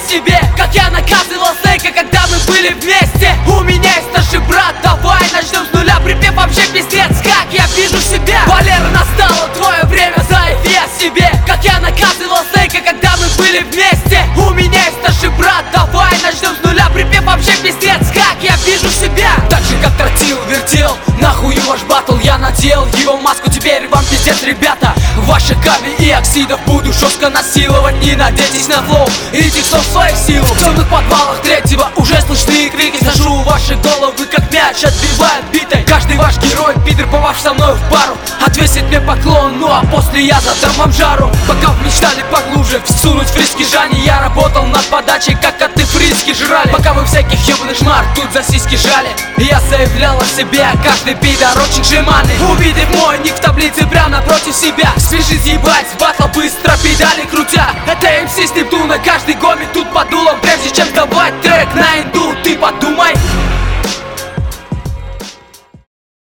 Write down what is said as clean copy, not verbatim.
себе, как я наказывал Снейка, когда мы были вместе. У меня есть старший брат, давай начнем с нуля. Припев вообще пиздец, как я вижу себя. Валера, настало твое время, заявь я себе, как я наказывал Снейка, когда мы были вместе. У меня есть старший брат, давай начнем с нуля. Припев вообще пиздец, как я вижу себя. Так же как тротил, вертел, нахуй ваш батл я надел. Его маску теперь вам пиздец, ребята. Ваших капель и оксидов буду жестко насиловать. Не надейтесь на флоу и текстов своих сил. В темных подвалах третьего уже слышны крики. Сажу ваши головы как мяч, отбивает битой. Каждый ваш герой, пидор, попав со мной в пару, отвесит мне поклон, ну а после я задам вам жару. Пока вы мечтали поглубже всунуть фриски Жани, я работал над подачей, как коты фриски жрали. Пока вы всяких ебаных шмар тут за сиськи жали, я заявлял о себе, каждый пидор очень жеманный. Увидев мой ник в таблице прямо напротив себя, свяжись ебать с батла быстро, педали крутя. Это МС с Нептуна, каждый гомит тут под дулом. Прежде чем давать трек на инду, ты подумай.